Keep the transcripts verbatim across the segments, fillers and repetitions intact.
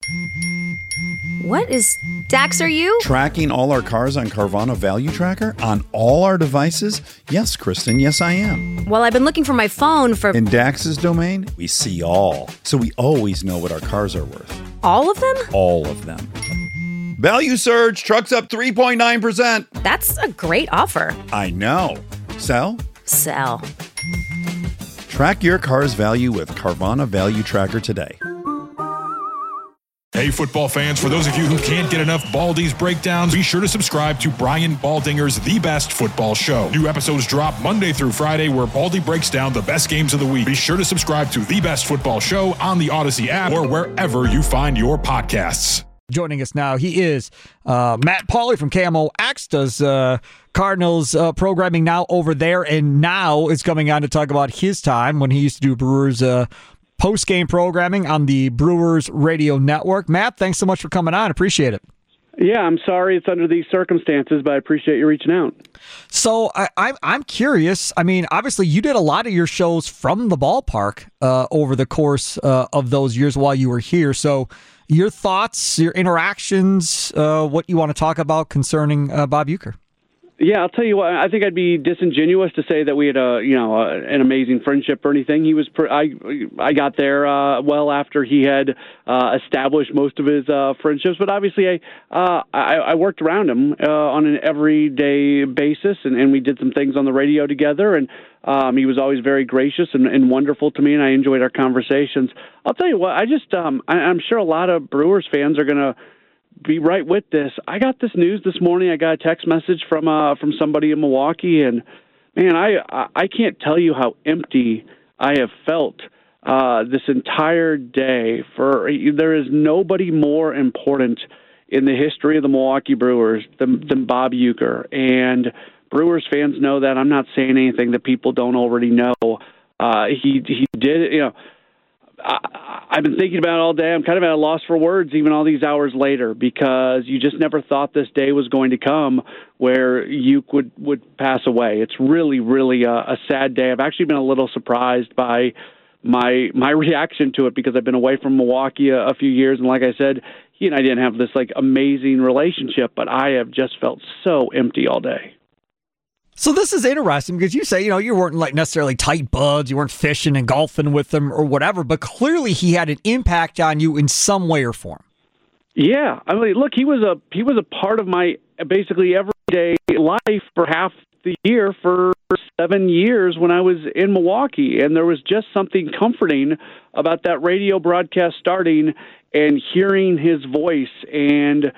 What is... Dax, are you? Tracking all our cars on Carvana Value Tracker on all our devices? Yes, Kristen, yes I am. Well, I've been looking for my phone for... In Dax's domain, we see all. So we always know what our cars are worth. All of them? All of them. Value surge, trucks up three point nine percent. That's a great offer. I know. Sell? Sell. Track your car's value with Carvana Value Tracker today. Hey, football fans, for those of you who can't get enough Baldy's breakdowns, be sure to subscribe to Brian Baldinger's The Best Football Show. New episodes drop Monday through Friday where Baldy breaks down the best games of the week. Be sure to subscribe to The Best Football Show on the Odyssey app or wherever you find your podcasts. Joining us now, he is uh, Matt Pauley from K M O X, does uh, Cardinals uh, programming now over there, and now is coming on to talk about his time when he used to do Brewers uh, post-game programming on the Brewers Radio Network. Matt, thanks so much for coming on. Appreciate it. Yeah, I'm sorry it's under these circumstances, but I appreciate you reaching out. So I, I'm I'm curious. I mean, obviously, you did a lot of your shows from the ballpark uh, over the course uh, of those years while you were here. So your thoughts, your interactions, uh, what you want to talk about concerning uh, Bob Uecker. Yeah, I'll tell you what. I think I'd be disingenuous to say that we had a, you know, a, an amazing friendship or anything. He was, pr- I, I got there uh, well after he had uh, established most of his uh, friendships. But obviously, I, uh, I, I worked around him uh, on an everyday basis, and, and we did some things on the radio together. And um, he was always very gracious and, and wonderful to me, and I enjoyed our conversations. I'll tell you what. I just, um, I, I'm sure a lot of Brewers fans are going to be right with this. I got this news this morning. I got a text message from uh, from somebody in Milwaukee, and man, I I can't tell you how empty I have felt uh, this entire day. For there is nobody more important in the history of the Milwaukee Brewers than, than Bob Uecker, and Brewers fans know that. I'm not saying anything that people don't already know. Uh, he he did, you know. I, I've been thinking about it all day. I'm kind of at a loss for words even all these hours later, because you just never thought this day was going to come where Uke would, would pass away. It's really, really a, a sad day. I've actually been a little surprised by my my reaction to it, because I've been away from Milwaukee a, a few years, and like I said, he and I didn't have this like amazing relationship, but I have just felt so empty all day. So this is interesting because you say, you know, you weren't like necessarily tight buds, you weren't fishing and golfing with him or whatever, but clearly he had an impact on you in some way or form. Yeah, I mean, look, he was a he was a part of my basically everyday life for half the year for seven years when I was in Milwaukee, and there was just something comforting about that radio broadcast starting and hearing his voice and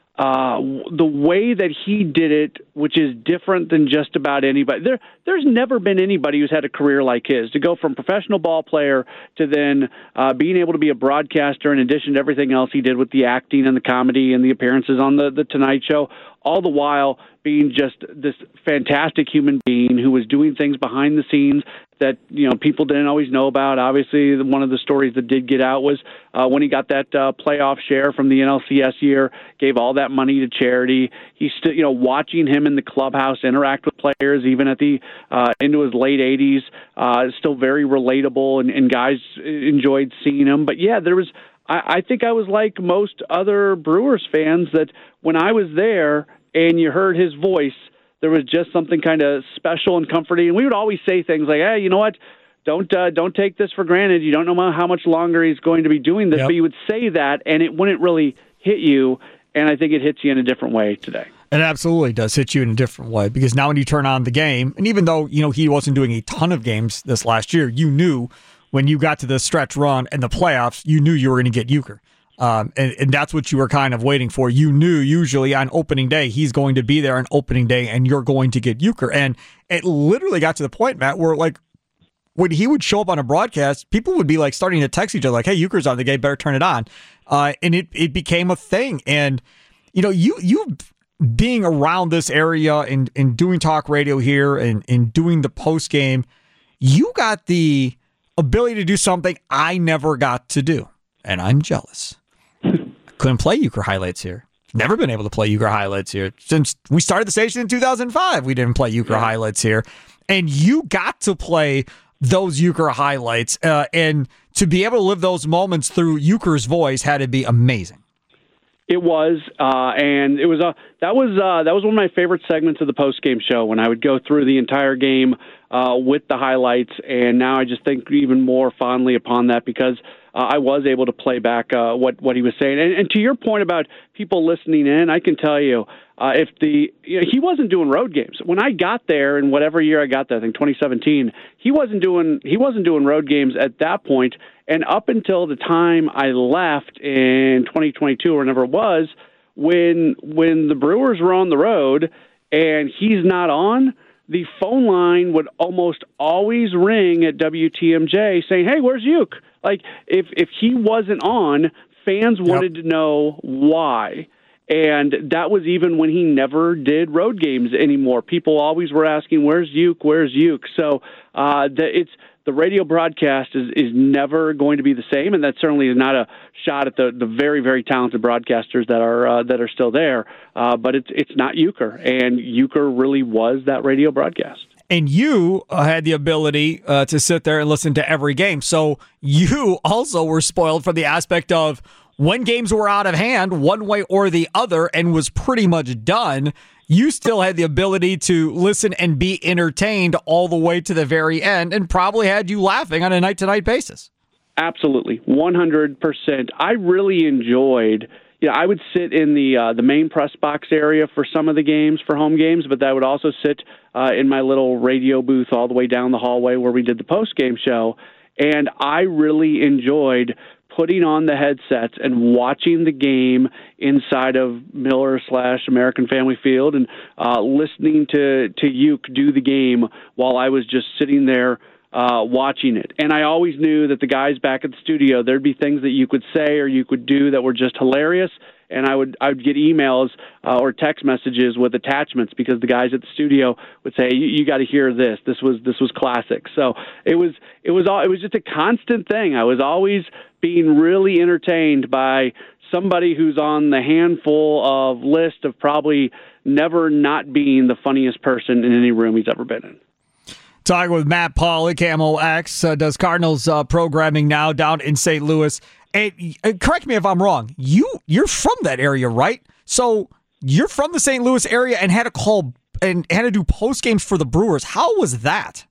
Uh, the way that he did it, which is different than just about anybody. There, there's never been anybody who's had a career like his, to go from professional ball player to then uh, being able to be a broadcaster in addition to everything else he did with the acting and the comedy and the appearances on the, the Tonight Show, all the while being just this fantastic human being who was doing things behind the scenes that, you know, people didn't always know about. Obviously, one of the stories that did get out was uh, when he got that uh, playoff share from the N L C S year, gave all that money to charity. He's still, you know, watching him in the clubhouse interact with players, even at the uh, into his late eighties, uh, still very relatable, and, and guys enjoyed seeing him. But yeah, there was. I, I think I was like most other Brewers fans, that when I was there and you heard his voice, there was just something kind of special and comforting. And we would always say things like, hey, you know what? Don't uh, don't take this for granted. You don't know how much longer he's going to be doing this. Yep. But you would say that, and it wouldn't really hit you. And I think it hits you in a different way today. It absolutely does hit you in a different way, because now when you turn on the game, and even though, you know, he wasn't doing a ton of games this last year, you knew when you got to the stretch run and the playoffs, you knew you were going to get Uecker. Um, and, and that's what you were kind of waiting for. You knew usually on opening day, he's going to be there on opening day and you're going to get Uecker. And it literally got to the point, Matt, where like when he would show up on a broadcast, people would be like starting to text each other like, hey, Uecker's on the game, better turn it on. Uh, and it, it became a thing. And, you know, you, you being around this area and, and doing talk radio here and, and doing the post game, you got the ability to do something I never got to do. And I'm jealous. Couldn't play Uecker highlights here. Never been able to play Uecker highlights here. Since we started the station in two thousand five, we didn't play Uecker yeah. highlights here. And you got to play those Euchre highlights, uh, and to be able to live those moments through Euchre's voice had to be amazing. It was, uh, and it was a that was uh, that was one of my favorite segments of the post game show when I would go through the entire game uh, with the highlights. And now I just think even more fondly upon that because uh, I was able to play back uh, what what he was saying. And, and to your point about people listening in, I can tell you. Uh, if the you know, he wasn't doing road games when I got there, in whatever year I got there, I think twenty seventeen. He wasn't doing he wasn't doing road games at that point, and up until the time I left in twenty twenty-two or whenever it was, when when the Brewers were on the road and he's not on, the phone line would almost always ring at W T M J saying, "Hey, where's Uke?" Like if if he wasn't on, fans wanted yep. to know why. And that was even when he never did road games anymore. People always were asking, "Where's Uke? Where's Uke?" So uh, the, it's the radio broadcast is, is never going to be the same, and that certainly is not a shot at the, the very very talented broadcasters that are uh, that are still there. Uh, but it's it's not Euchre, and Euchre really was that radio broadcast. And you uh, had the ability uh, to sit there and listen to every game, so you also were spoiled from the aspect of, when games were out of hand, one way or the other, and was pretty much done, you still had the ability to listen and be entertained all the way to the very end, and probably had you laughing on a night-to-night basis. Absolutely, one hundred percent. I really enjoyed, you know, I would sit in the uh, the main press box area for some of the games, for home games, but I would also sit uh, in my little radio booth all the way down the hallway where we did the post-game show, and I really enjoyed putting on the headsets and watching the game inside of Miller slash American Family Field and uh, listening to, to Uke do the game while I was just sitting there uh, watching it. And I always knew that the guys back at the studio, there'd be things that you could say or you could do that were just hilarious. And I would I would get emails uh, or text messages with attachments because the guys at the studio would say, "You, you got to hear this. This was this was classic." So it was it was all it was just a constant thing. I was always being really entertained by somebody who's on the handful of list of probably never not being the funniest person in any room he's ever been in. Talking with Matt Paul, K M O X, uh, does Cardinals uh, programming now down in Saint Louis. And, uh, correct me if I'm wrong. You you're from that area, right? So you're from the Saint Louis area and had to call and had to do post games for the Brewers. How was that?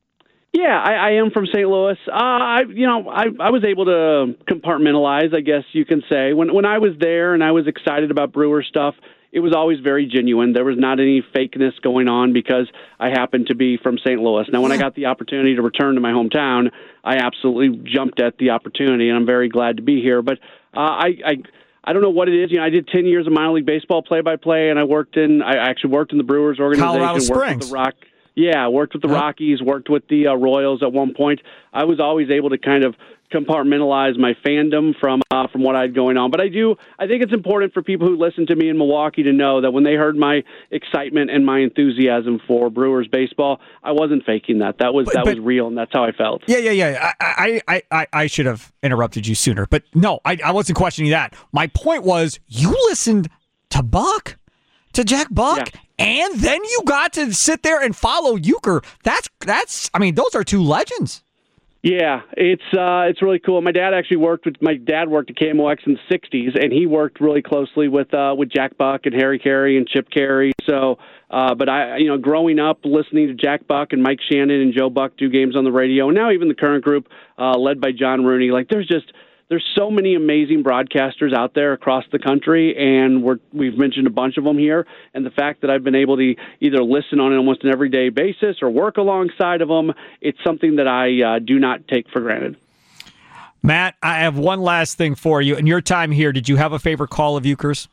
Yeah, I, I am from Saint Louis. Uh, I, you know, I, I was able to compartmentalize, I guess you can say. When when I was there and I was excited about Brewer stuff, it was always very genuine. There was not any fakeness going on because I happened to be from Saint Louis. Now, when I got the opportunity to return to my hometown, I absolutely jumped at the opportunity, and I'm very glad to be here. But uh, I, I, I don't know what it is. You know, I did ten years of minor league baseball play-by-play, and I worked in. I actually worked in the Brewers organization. Colorado Springs. Worked with the Rock. Yeah, worked with the Rockies, worked with the uh, Royals at one point. I was always able to kind of compartmentalize my fandom from uh, from what I had going on. But I do, I think it's important for people who listen to me in Milwaukee to know that when they heard my excitement and my enthusiasm for Brewers baseball, I wasn't faking that. That was but, that but, was real, and that's how I felt. Yeah, yeah, yeah. I, I, I, I should have interrupted you sooner, but no, I, I wasn't questioning that. My point was, you listened to Buck, to Jack Buck. Yeah. And then you got to sit there and follow Euchre. That's that's. I mean, those are two legends. Yeah, it's uh, it's really cool. My dad actually worked with my dad worked at K M O X in the sixties, and he worked really closely with uh, with Jack Buck and Harry Carey and Chip Carey. So, uh, but I, you know, growing up listening to Jack Buck and Mike Shannon and Joe Buck do games on the radio, and now even the current group uh, led by John Rooney. Like, there's just. There's so many amazing broadcasters out there across the country, and we're, we've mentioned a bunch of them here. And the fact that I've been able to either listen on almost an everyday basis or work alongside of them, it's something that I uh, do not take for granted. Matt, I have one last thing for you. In your time here, did you have a favorite call of Euchre's?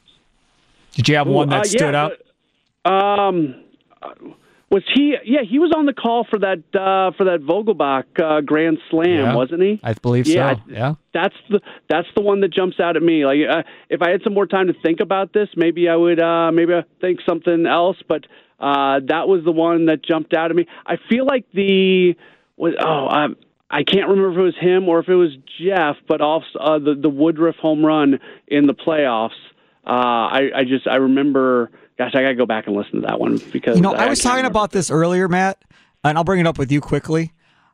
Did you have Ooh, one that uh, stood yeah, out? Uh, um. Was he? Yeah, he was on the call for that uh, for that Vogelbach uh, Grand Slam, yeah, wasn't he? I believe yeah, so. Yeah, that's the that's the one that jumps out at me. Like, uh, if I had some more time to think about this, maybe I would uh, maybe I'd think something else. But uh, that was the one that jumped out at me. I feel like the was oh I, I can't remember if it was him or if it was Jeff, but also uh, the the Woodruff home run in the playoffs. Uh, I, I just I remember. Gosh, I got to go back and listen to that one because you know I, I was I talking remember. about this earlier, Matt, and I'll bring it up with you quickly.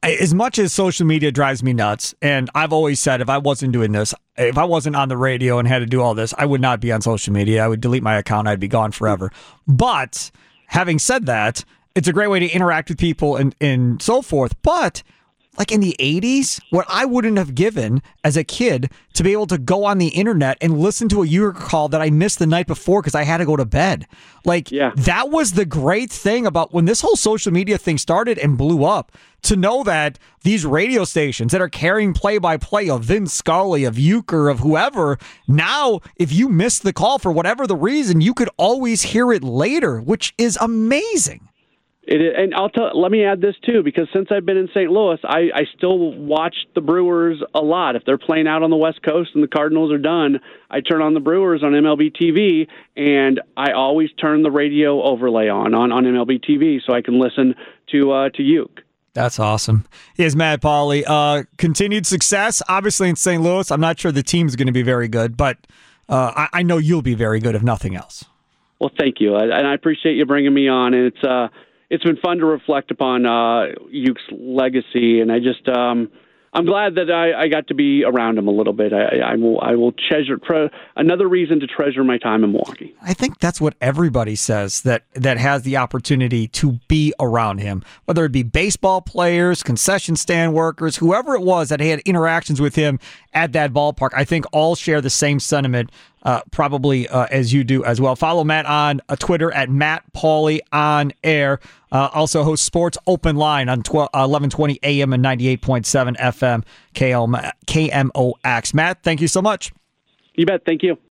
as much as social media drives me nuts, and I've always said if I wasn't doing this, if I wasn't on the radio and had to do all this, I would not be on social media. I would delete my account. I'd be gone forever. But having said that, it's a great way to interact with people and, and so forth. But like in the eighties, what I wouldn't have given as a kid to be able to go on the internet and listen to a Utica call that I missed the night before because I had to go to bed. Like, yeah. That was the great thing about when this whole social media thing started and blew up, to know that these radio stations that are carrying play-by-play of Vince Scully, of Euchre, of whoever, now, if you missed the call for whatever the reason, you could always hear it later, which is amazing. It is, and I'll tell. Let me add this too, because since I've been in Saint Louis, I, I still watch the Brewers a lot. If they're playing out on the West Coast and the Cardinals are done, I turn on the Brewers on M L B T V, and I always turn the radio overlay on on, on M L B T V so I can listen to uh, to Uke. That's awesome. Here's Matt Pauley. Uh, continued success, obviously in Saint Louis. I'm not sure the team's going to be very good, but uh, I, I know you'll be very good if nothing else. Well, thank you, and I appreciate you bringing me on. And it's uh, it's been fun to reflect upon uh, Uke's legacy, and I just um, I'm glad that I, I got to be around him a little bit. I, I will I will treasure tre- another reason to treasure my time in Milwaukee. I think that's what everybody says that that has the opportunity to be around him, whether it be baseball players, concession stand workers, whoever it was that had interactions with him at that ballpark. I think all share the same sentiment, uh, probably uh, as you do as well. Follow Matt on uh, Twitter at Matt Pauley on air. Uh, also hosts Sports Open Line on twelve, uh, eleven twenty A M and ninety-eight point seven F M K M O X. Matt, thank you so much. You bet. Thank you.